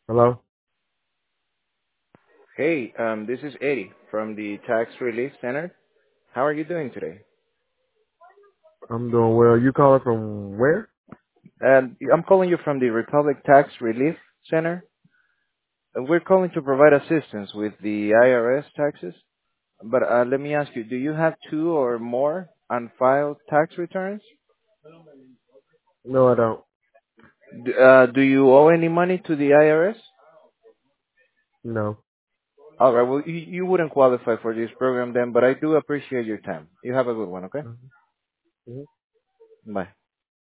Hello? Hey, this is Eddie from the Tax Relief Center. How are you doing today? I'm doing well. You calling from where? I'm calling you from the Republic Tax Relief Center. We're calling to provide assistance with the IRS taxes. But let me ask you, do you have two or more unfiled tax returns? No, I don't. Do you owe any money to the IRS? No. All right, well, you wouldn't qualify for this program then, but I do appreciate your time. You have a good one, okay? Mhm. Bye.